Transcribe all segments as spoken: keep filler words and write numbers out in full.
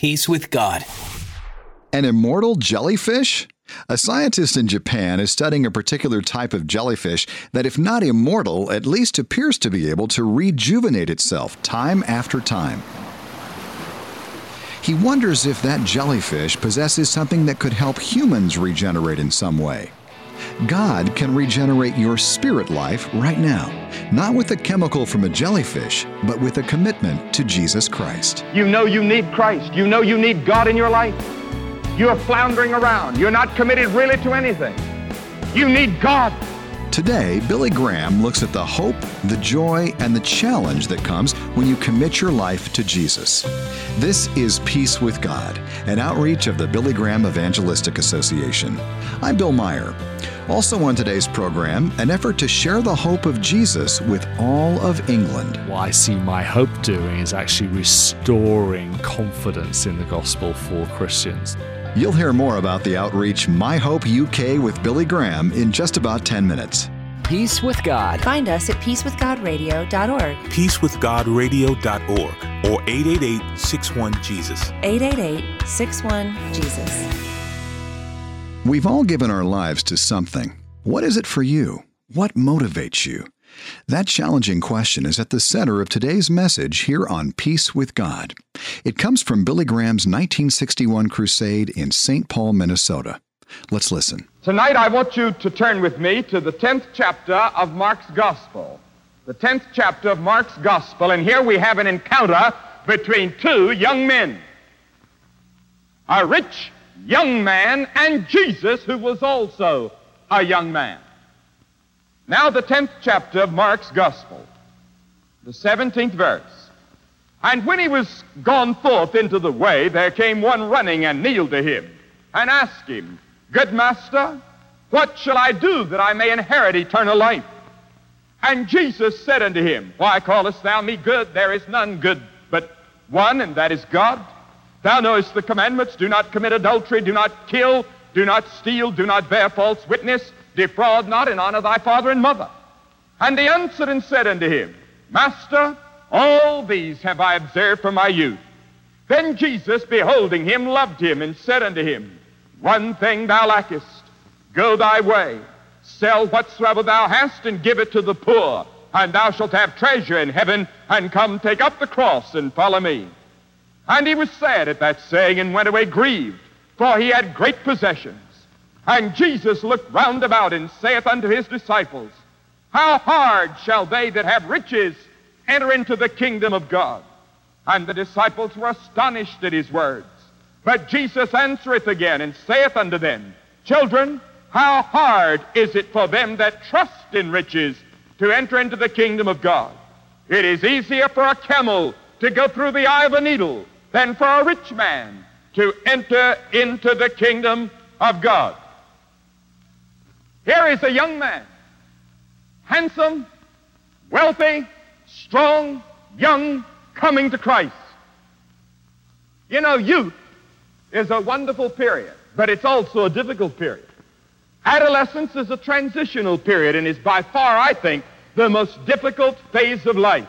Peace with God. An immortal jellyfish? A scientist in Japan is studying a particular type of jellyfish that, if not immortal, at least appears to be able to rejuvenate itself time after time. He wonders if that jellyfish possesses something that could help humans regenerate in some way. God can regenerate your spirit life right now, not with a chemical from a jellyfish, but with a commitment to Jesus Christ. You know you need Christ. You know you need God in your life. You're floundering around. You're not committed really to anything. You need God. Today, Billy Graham looks at the hope, the joy, and the challenge that comes when you commit your life to Jesus. This is Peace with God, an outreach of the Billy Graham Evangelistic Association. I'm Bill Meyer. Also on today's program, an effort to share the hope of Jesus with all of England. What I see my hope doing is actually restoring confidence in the gospel for Christians. You'll hear more about the outreach My Hope U K with Billy Graham in just about ten minutes. Peace with God. Find us at peace with god radio dot org. peace with god radio dot org or eight eight eight, six one, Jesus. eight eight eight, six one, Jesus. We've all given our lives to something. What is it for you? What motivates you? That challenging question is at the center of today's message here on Peace with God. It comes from Billy Graham's nineteen sixty-one crusade in Saint Paul, Minnesota. Let's listen. Tonight I want you to turn with me to the tenth chapter of Mark's Gospel. The tenth chapter of Mark's Gospel, and here we have an encounter between two young men. A rich young man and Jesus, who was also a young man. Now the tenth chapter of Mark's Gospel, the seventeenth verse. And when he was gone forth into the way, there came one running and kneeled to him, and asked him, Good master, what shall I do that I may inherit eternal life? And Jesus said unto him, Why callest thou me good? There is none good but one, and that is God. Thou knowest the commandments, do not commit adultery, do not kill, do not steal, do not bear false witness, defraud not, and honor thy father and mother. And he answered and said unto him, Master, all these have I observed from my youth. Then Jesus, beholding him, loved him, and said unto him, One thing thou lackest. Go thy way, sell whatsoever thou hast, and give it to the poor, and thou shalt have treasure in heaven, and come take up the cross and follow me. And he was sad at that saying, and went away grieved, for he had great possessions. And Jesus looked round about, and saith unto his disciples, How hard shall they that have riches enter into the kingdom of God? And the disciples were astonished at his words. But Jesus answereth again, and saith unto them, Children, how hard is it for them that trust in riches to enter into the kingdom of God? It is easier for a camel to go through the eye of a needle than for a rich man to enter into the kingdom of God. Here is a young man, handsome, wealthy, strong, young, coming to Christ. You know, youth is a wonderful period, but it's also a difficult period. Adolescence is a transitional period and is by far, I think, the most difficult phase of life.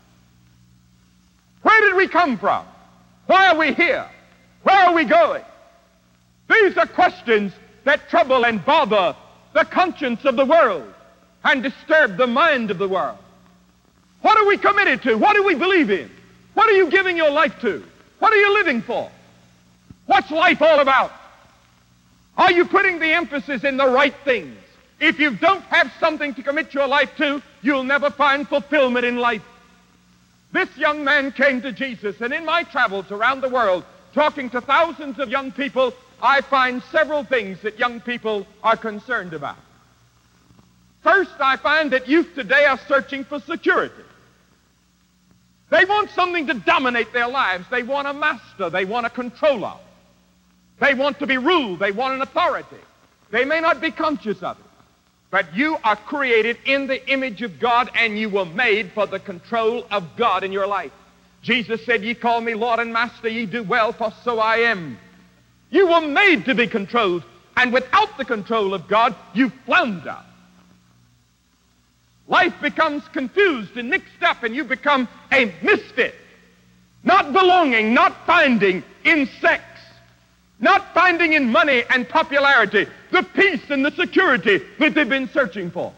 Where did we come from? Why are we here? Where are we going? These are questions that trouble and bother the conscience of the world and disturb the mind of the world. What are we committed to? What do we believe in? What are you giving your life to? What are you living for? What's life all about? Are you putting the emphasis in the right things? If you don't have something to commit your life to, you'll never find fulfillment in life. This young man came to Jesus, and in my travels around the world, talking to thousands of young people, I find several things that young people are concerned about. First, I find that youth today are searching for security. They want something to dominate their lives. They want a master. They want a controller. They want to be ruled. They want an authority. They may not be conscious of it, but you are created in the image of God, and you were made for the control of God in your life. Jesus said, Ye call me Lord and Master, ye do well, for so I am. You were made to be controlled, and without the control of God, you flounder. Life becomes confused and mixed up, and you become a misfit. not belonging, not finding in sex, not finding in money and popularity the peace and the security that they've been searching for.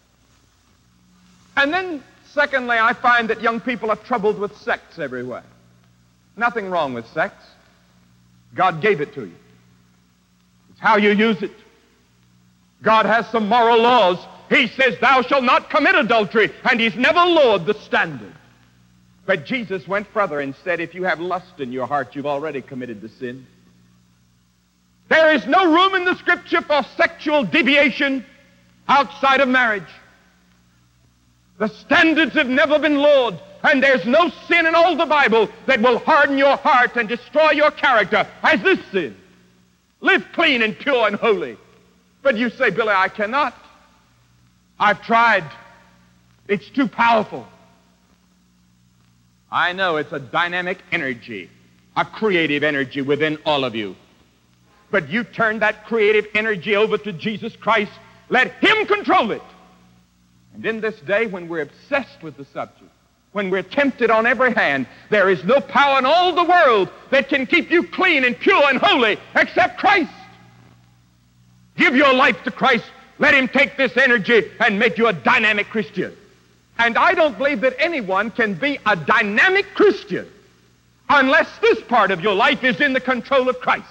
And then, secondly, I find that young people are troubled with sex everywhere. Nothing wrong with sex. God gave it to you. It's how you use it. God has some moral laws. He says, thou shalt not commit adultery, and he's never lowered the standard. But Jesus went further and said, if you have lust in your heart, you've already committed the sin. There is no room in the Scripture for sexual deviation outside of marriage. The standards have never been lowered, and there's no sin in all the Bible that will harden your heart and destroy your character as this sin. Live clean and pure and holy. But you say, Billy, I cannot. I've tried. It's too powerful. I know it's a dynamic energy, a creative energy within all of you. But you turn that creative energy over to Jesus Christ. Let him control it. And in this day, when we're obsessed with the subject, when we're tempted on every hand, there is no power in all the world that can keep you clean and pure and holy except Christ. Give your life to Christ. Let him take this energy and make you a dynamic Christian. And I don't believe that anyone can be a dynamic Christian unless this part of your life is in the control of Christ.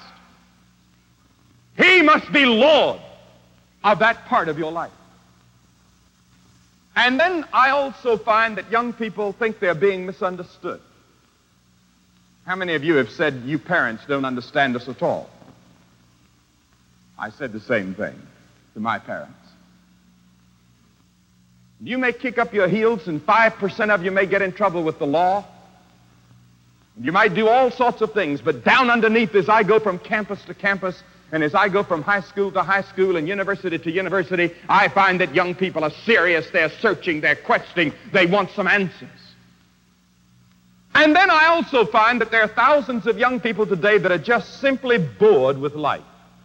He must be Lord of that part of your life. And then I also find that young people think they're being misunderstood. How many of you have said, you parents don't understand us at all? I said the same thing to my parents. You may kick up your heels, and five percent of you may get in trouble with the law. You might do all sorts of things, but down underneath, as I go from campus to campus, and as I go from high school to high school and university to university, I find that young people are serious, they're searching, they're questioning, they want some answers. And then I also find that there are thousands of young people today that are just simply bored with life.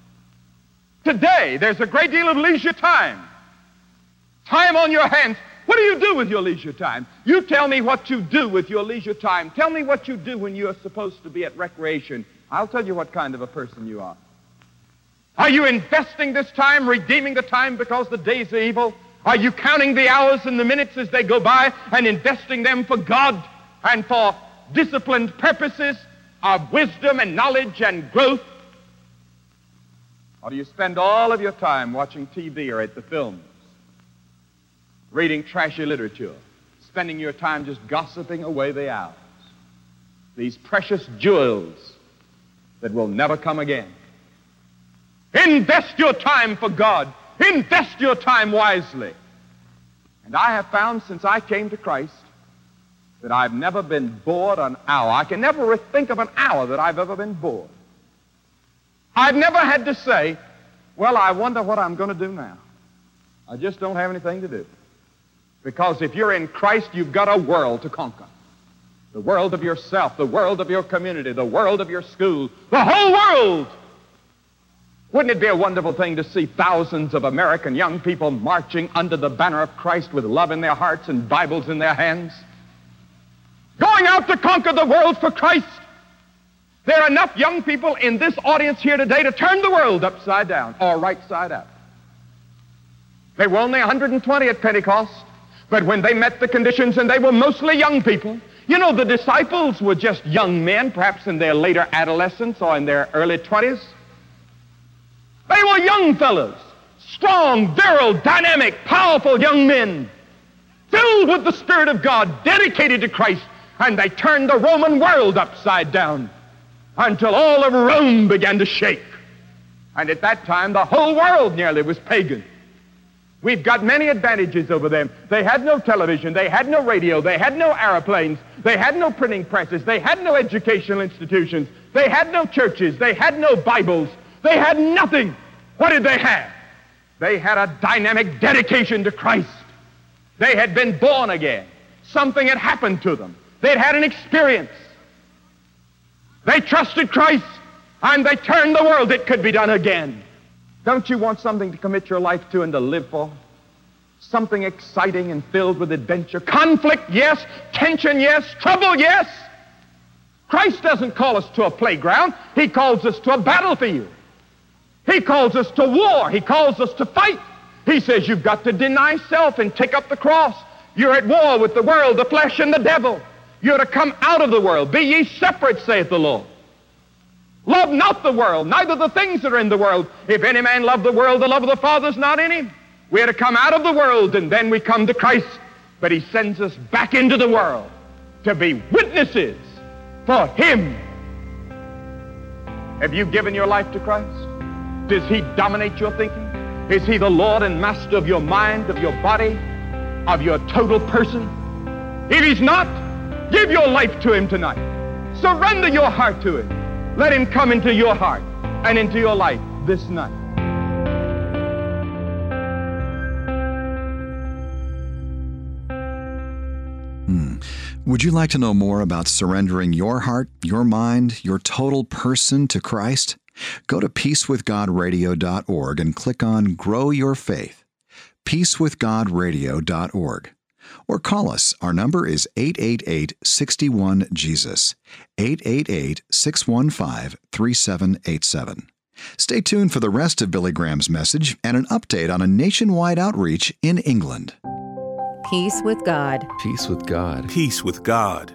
Today, there's a great deal of leisure time. Time on your hands. What do you do with your leisure time? You tell me what you do with your leisure time. Tell me what you do when you're supposed to be at recreation. I'll tell you what kind of a person you are. Are you investing this time, redeeming the time because the days are evil? Are you counting the hours and the minutes as they go by and investing them for God and for disciplined purposes of wisdom and knowledge and growth? Or do you spend all of your time watching T V or at the films, reading trashy literature, spending your time just gossiping away the hours? These precious jewels that will never come again. Invest your time for God. Invest your time wisely. And I have found since I came to Christ that I've never been bored an hour. I can never think of an hour that I've ever been bored. I've never had to say, well, I wonder what I'm going to do now. I just don't have anything to do. Because if you're in Christ, you've got a world to conquer. The world of yourself, the world of your community, the world of your school, the whole world. Wouldn't it be a wonderful thing to see thousands of American young people marching under the banner of Christ with love in their hearts and Bibles in their hands? Going out to conquer the world for Christ. There are enough young people in this audience here today to turn the world upside down or right side up. They were only one hundred twenty at Pentecost, but when they met the conditions, and they were mostly young people. You know, the disciples were just young men, perhaps in their later adolescence or in their early twenties. They were young fellows, strong, virile, dynamic, powerful young men, filled with the Spirit of God, dedicated to Christ, and they turned the Roman world upside down until all of Rome began to shake. And at that time, the whole world nearly was pagan. We've got many advantages over them. They had no television, they had no radio, they had no airplanes, they had no printing presses, they had no educational institutions, they had no churches, they had no Bibles. They had nothing. What did they have? They had a dynamic dedication to Christ. They had been born again. Something had happened to them. They'd had an experience. They trusted Christ, and they turned the world. It could be done again. Don't you want something to commit your life to and to live for? Something exciting and filled with adventure. Conflict, yes. Tension, yes. Trouble, yes. Christ doesn't call us to a playground. He calls us to a battlefield. He calls us to war. He calls us to fight. He says you've got to deny self and take up the cross. You're at war with the world, the flesh, and the devil. You're to come out of the world. Be ye separate, saith the Lord. Love not the world, neither the things that are in the world. If any man love the world, the love of the Father is not in him. We are to come out of the world, and then we come to Christ. But he sends us back into the world to be witnesses for him. Have you given your life to Christ? Does he dominate your thinking? Is he the Lord and master of your mind, of your body, of your total person? If he's not, give your life to him tonight. Surrender your heart to him. Let him come into your heart and into your life this night. Hmm. Would you like to know more about surrendering your heart, your mind, your total person to Christ? Go to peace with god radio dot org and click on Grow Your Faith. peace with god radio dot org. Or call us. Our number is eight eight eight, six one, Jesus, eight eight eight, six one five, three seven eight seven. Stay tuned for the rest of Billy Graham's message and an update on a nationwide outreach in England. Peace with God. Peace with God. Peace with God.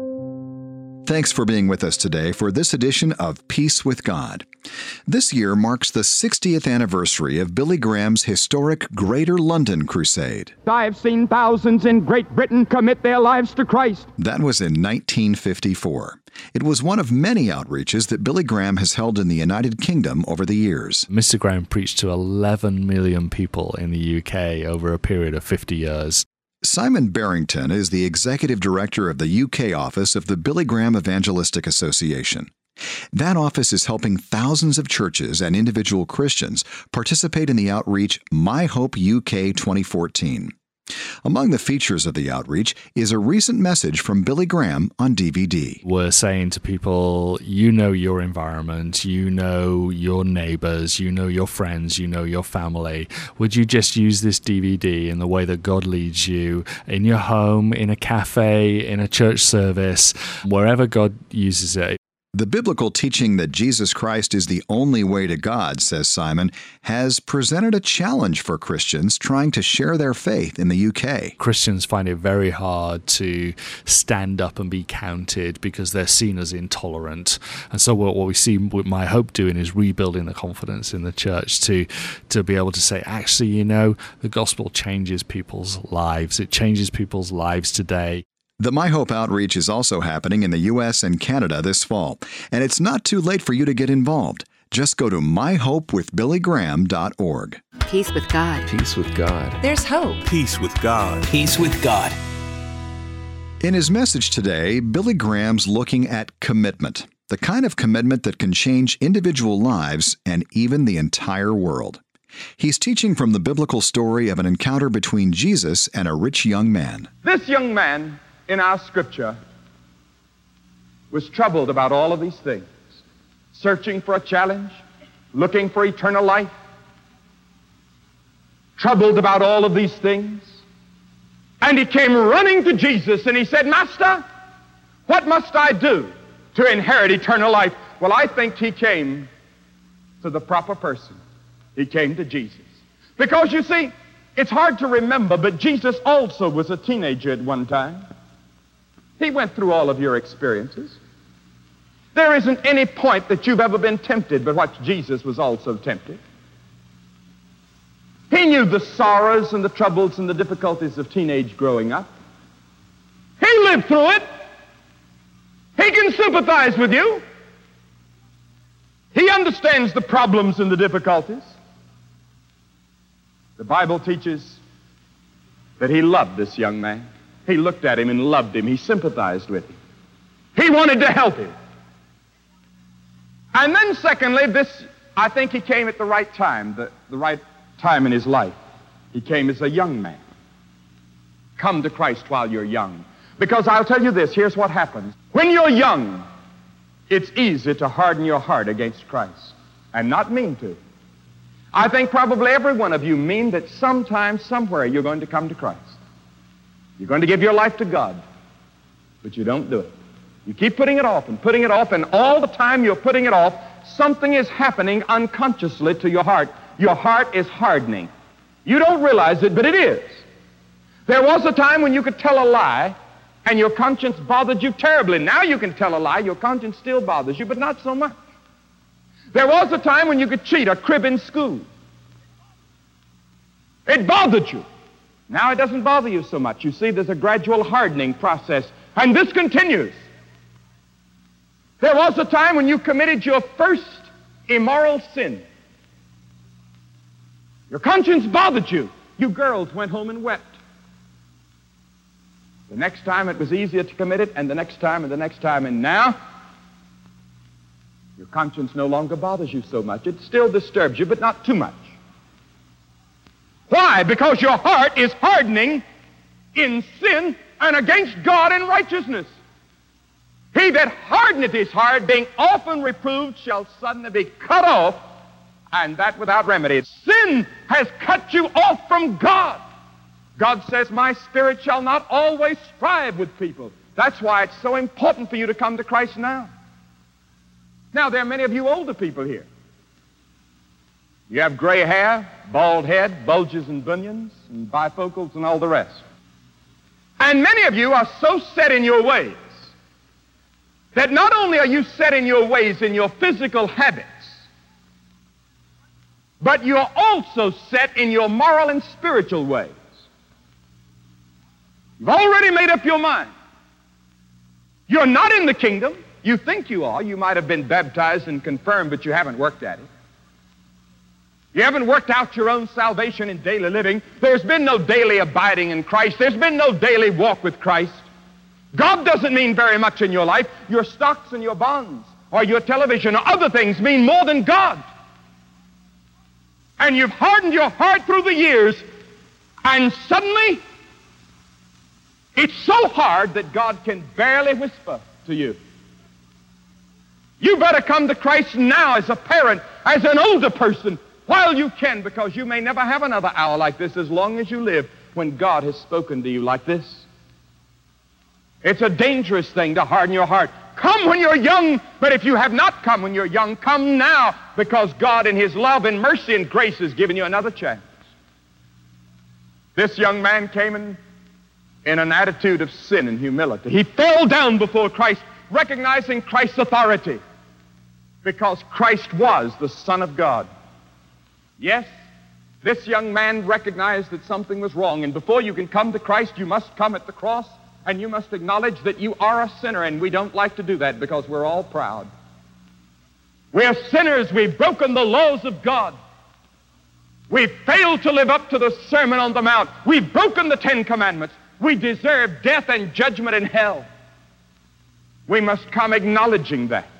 Thanks for being with us today for this edition of Peace with God. This year marks the sixtieth anniversary of Billy Graham's historic Greater London Crusade. I have seen thousands in Great Britain commit their lives to Christ. That was in nineteen fifty-four. It was one of many outreaches that Billy Graham has held in the United Kingdom over the years. Mister Graham preached to eleven million people in the U K over a period of fifty years. Simon Barrington is the executive director of the U K office of the Billy Graham Evangelistic Association. That office is helping thousands of churches and individual Christians participate in the outreach My Hope U K twenty fourteen. Among the features of the outreach is a recent message from Billy Graham on D V D. We're saying to people, you know your environment, you know your neighbors, you know your friends, you know your family. Would you just use this D V D in the way that God leads you, in your home, in a cafe, in a church service, wherever God uses it? The biblical teaching that Jesus Christ is the only way to God, says Simon, has presented a challenge for Christians trying to share their faith in the U K. Christians find it very hard to stand up and be counted because they're seen as intolerant. And so what, what we see with My Hope doing is rebuilding the confidence in the church to, to be able to say, actually, you know, the gospel changes people's lives. It changes people's lives today. The My Hope outreach is also happening in the U S and Canada this fall, and it's not too late for you to get involved. Just go to my hope with billy graham dot org. Peace with God. Peace with God. There's hope. Peace with God. Peace with God. In his message today, Billy Graham's looking at commitment, the kind of commitment that can change individual lives and even the entire world. He's teaching from the biblical story of an encounter between Jesus and a rich young man. This young man in our scripture was troubled about all of these things, searching for a challenge, looking for eternal life, troubled about all of these things. And he came running to Jesus and he said, Master, what must I do to inherit eternal life? Well, I think he came to the proper person. He came to Jesus. Because you see, it's hard to remember, but Jesus also was a teenager at one time. He went through all of your experiences. There isn't any point that you've ever been tempted but what Jesus was also tempted. He knew the sorrows and the troubles and the difficulties of teenage growing up. He lived through it. He can sympathize with you. He understands the problems and the difficulties. The Bible teaches that he loved this young man. He looked at him and loved him. He sympathized with him. He wanted to help him. And then secondly, this, I think he came at the right time, the, the right time in his life. He came as a young man. Come to Christ while you're young. Because I'll tell you this, here's what happens. When you're young, it's easy to harden your heart against Christ and not mean to. I think probably every one of you mean that sometime, somewhere, you're going to come to Christ. You're going to give your life to God, but you don't do it. You keep putting it off and putting it off, and all the time you're putting it off, something is happening unconsciously to your heart. Your heart is hardening. You don't realize it, but it is. There was a time when you could tell a lie and your conscience bothered you terribly. Now you can tell a lie, your conscience still bothers you, but not so much. There was a time when you could cheat or crib in school. It bothered you. Now it doesn't bother you so much. You see, there's a gradual hardening process, and this continues. There was a time when you committed your first immoral sin. Your conscience bothered you. You girls went home and wept. The next time it was easier to commit it, and the next time, and the next time, and now your conscience no longer bothers you so much. It still disturbs you, but not too much. Why? Because your heart is hardening in sin and against God in righteousness. He that hardeneth his heart, being often reproved, shall suddenly be cut off, and that without remedy. Sin has cut you off from God. God says, my spirit shall not always strive with people. That's why it's so important for you to come to Christ now. Now, there are many of you older people here. You have gray hair, bald head, bulges and bunions, and bifocals and all the rest. And many of you are so set in your ways that not only are you set in your ways in your physical habits, but you're also set in your moral and spiritual ways. You've already made up your mind. You're not in the kingdom. You think you are. You might have been baptized and confirmed, but you haven't worked at it. You haven't worked out your own salvation in daily living. There's been no daily abiding in Christ. There's been no daily walk with Christ. God doesn't mean very much in your life. Your stocks and your bonds or your television or other things mean more than God. And you've hardened your heart through the years, and suddenly it's so hard that God can barely whisper to you. You better come to Christ now as a parent, as an older person, while you can, because you may never have another hour like this as long as you live when God has spoken to you like this. It's a dangerous thing to harden your heart. Come when you're young, but if you have not come when you're young, come now, because God in His love and mercy and grace has given you another chance. This young man came in, in an attitude of sin and humility. He fell down before Christ, recognizing Christ's authority, because Christ was the Son of God. Yes, this young man recognized that something was wrong, and before you can come to Christ, you must come at the cross, and you must acknowledge that you are a sinner, and we don't like to do that because we're all proud. We're sinners. We've broken the laws of God. We've failed to live up to the Sermon on the Mount. We've broken the Ten Commandments. We deserve death and judgment in hell. We must come acknowledging that.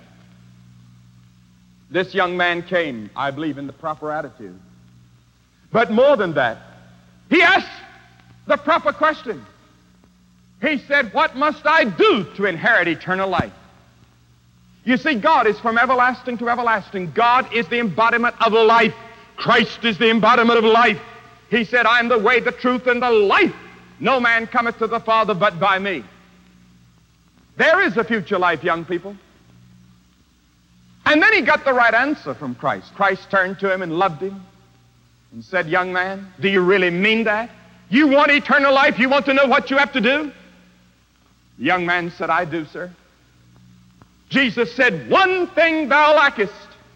This young man came, I believe, in the proper attitude. But more than that, he asked the proper question. He said, what must I do to inherit eternal life? You see, God is from everlasting to everlasting. God is the embodiment of life. Christ is the embodiment of life. He said, I am the way, the truth, and the life. No man cometh to the Father but by me. There is a future life, young people. And then he got the right answer from Christ. Christ turned to him and loved him and said, young man, do you really mean that? You want eternal life? You want to know what you have to do? The young man said, I do, sir. Jesus said, one thing thou lackest.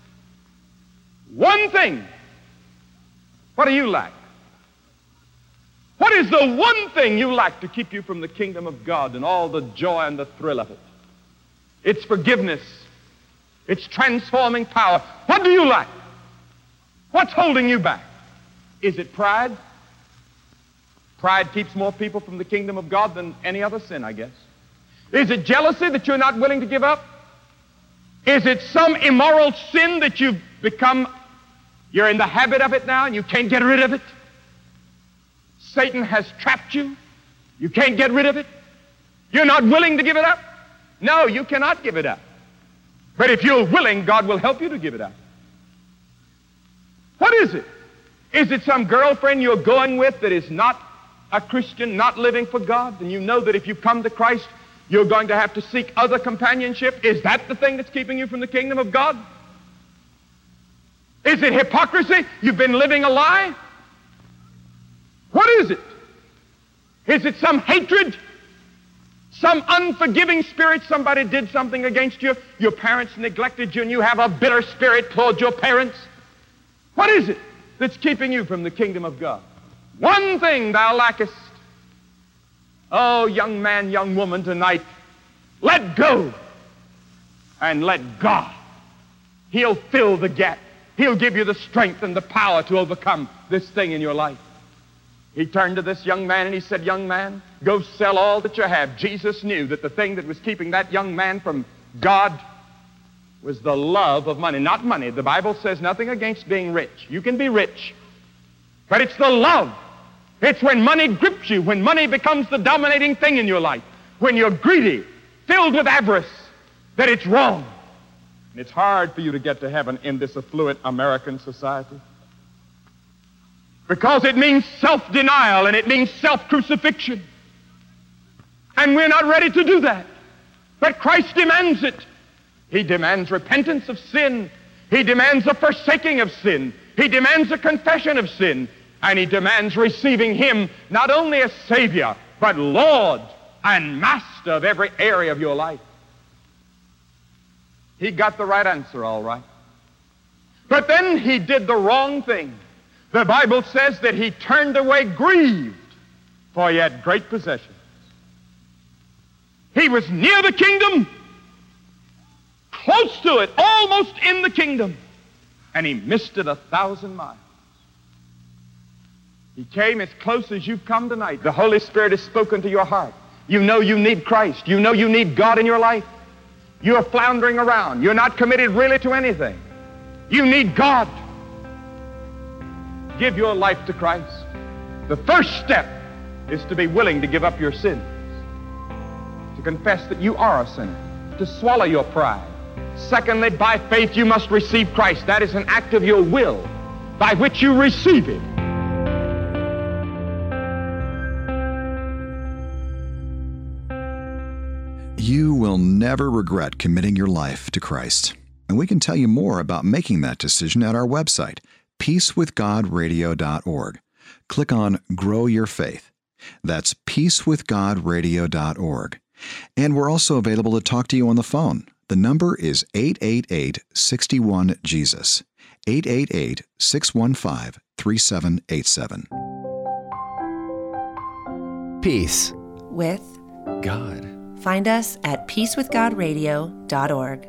One thing. What do you lack? What is the one thing you lack to keep you from the kingdom of God and all the joy and the thrill of it? It's forgiveness. It's transforming power. What do you lack? What's holding you back? Is it pride? Pride keeps more people from the kingdom of God than any other sin, I guess. Is it jealousy that you're not willing to give up? Is it some immoral sin that you've become, you're in the habit of it now and you can't get rid of it? Satan has trapped you. You can't get rid of it. You're not willing to give it up? No, you cannot give it up. But if you're willing, God will help you to give it up. What is it? Is it some girlfriend you're going with that is not a Christian, not living for God? And you know that if you come to Christ, You're going to have to seek other companionship. Is that the thing that's keeping you from the kingdom of God? Is it hypocrisy? You've been living a lie? What is it? Is it some hatred? Some unforgiving spirit? Somebody did something against you? Your parents neglected you and you have a bitter spirit towards your parents? What is it that's keeping you from the kingdom of God? One thing thou lackest. Oh, young man, young woman, tonight, let go and let God. He'll fill the gap. He'll give you the strength and the power to overcome this thing in your life. He turned to this young man and he said, young man, go sell all that you have. Jesus knew that the thing that was keeping that young man from God was the love of money. Not money. The Bible says nothing against being rich. You can be rich. But it's the love. It's when money grips you, when money becomes the dominating thing in your life, when you're greedy, filled with avarice, that it's wrong. And it's hard for you to get to heaven in this affluent American society. Because it means self-denial and it means self-crucifixion. And we're not ready to do that. But Christ demands it. He demands repentance of sin. He demands a forsaking of sin. He demands a confession of sin. And he demands receiving him not only as Savior, but Lord and Master of every area of your life. He got the right answer, all right. But then he did the wrong thing. The Bible says that he turned away grieved, for he had great possessions. He was near the kingdom, close to it, almost in the kingdom, and he missed it a thousand miles. He came as close as you've come tonight. The Holy Spirit has spoken to your heart. You know you need Christ. You know you need God in your life. You are floundering around. You're not committed really to anything. You need God. Give your life to Christ. The first step is to be willing to give up your sins, to confess that you are a sinner, to swallow your pride. Secondly, by faith you must receive Christ. That is an act of your will by which you receive Him. You will never regret committing your life to Christ. And we can tell you more about making that decision at our website, peace with god radio dot org. Click on Grow Your Faith. That's peace with god radio dot org. And we're also available to talk to you on the phone. The number is eight eight eight, six one, Jesus, eight eight eight, six one five, three seven eight seven. Peace with God. Find us at peace with god radio dot org.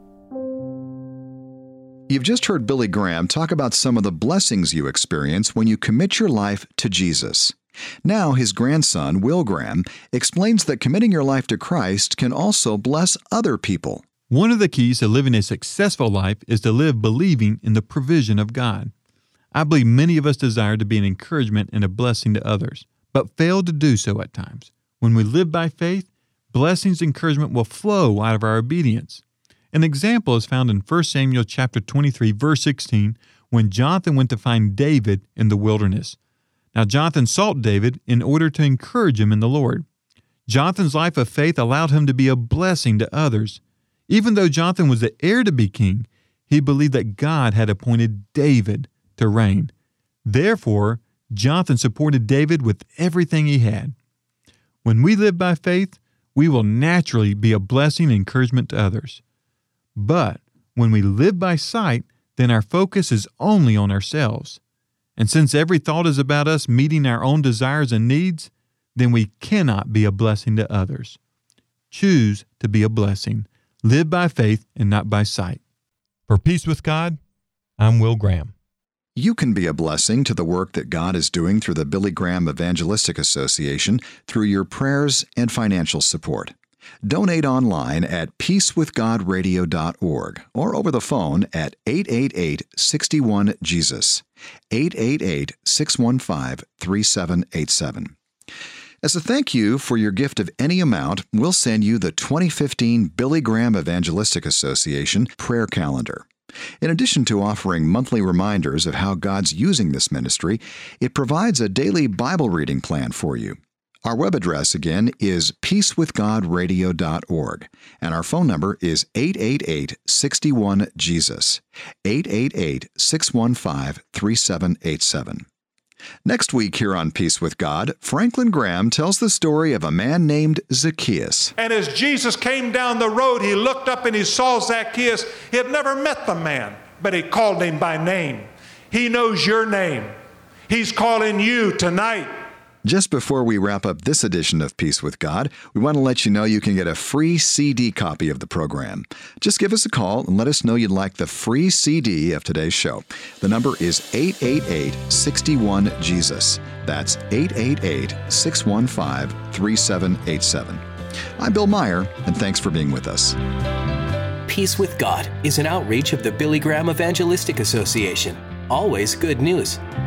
You've just heard Billy Graham talk about some of the blessings you experience when you commit your life to Jesus. Now his grandson, Will Graham, explains that committing your life to Christ can also bless other people. One of the keys to living a successful life is to live believing in the provision of God. I believe many of us desire to be an encouragement and a blessing to others, but fail to do so at times. When we live by faith, blessings and encouragement will flow out of our obedience. An example is found in First Samuel chapter twenty-three, verse sixteen, when Jonathan went to find David in the wilderness. Now Jonathan sought David in order to encourage him in the Lord. Jonathan's life of faith allowed him to be a blessing to others. Even though Jonathan was the heir to be king, he believed that God had appointed David to reign. Therefore, Jonathan supported David with everything he had. When we live by faith, we will naturally be a blessing and encouragement to others. But when we live by sight, then our focus is only on ourselves. And since every thought is about us meeting our own desires and needs, then we cannot be a blessing to others. Choose to be a blessing. Live by faith and not by sight. For Peace with God, I'm Will Graham. You can be a blessing to the work that God is doing through the Billy Graham Evangelistic Association through your prayers and financial support. Donate online at peace with god radio dot org or over the phone at eight eight eight, six one, Jesus, eight eight eight, six one five, three seven eight seven. As a thank you for your gift of any amount, we'll send you the twenty fifteen Billy Graham Evangelistic Association prayer calendar. In addition to offering monthly reminders of how God's using this ministry, it provides a daily Bible reading plan for you. Our web address again is peace with god radio dot org, and our phone number is eight eight eight, six one, Jesus, eight eight eight, six one five, three seven eight seven. Next week here on Peace with God, Franklin Graham tells the story of a man named Zacchaeus. And as Jesus came down the road, he looked up and he saw Zacchaeus. He had never met the man, but he called him by name. He knows your name. He's calling you tonight. Just before we wrap up this edition of Peace with God, we want to let you know you can get a free C D copy of the program. Just give us a call and let us know you'd like the free C D of today's show. The number is eight eight eight, six one, Jesus. That's eight eight eight, six one five, three seven eight seven. I'm Bill Meyer, and thanks for being with us. Peace with God is an outreach of the Billy Graham Evangelistic Association. Always good news.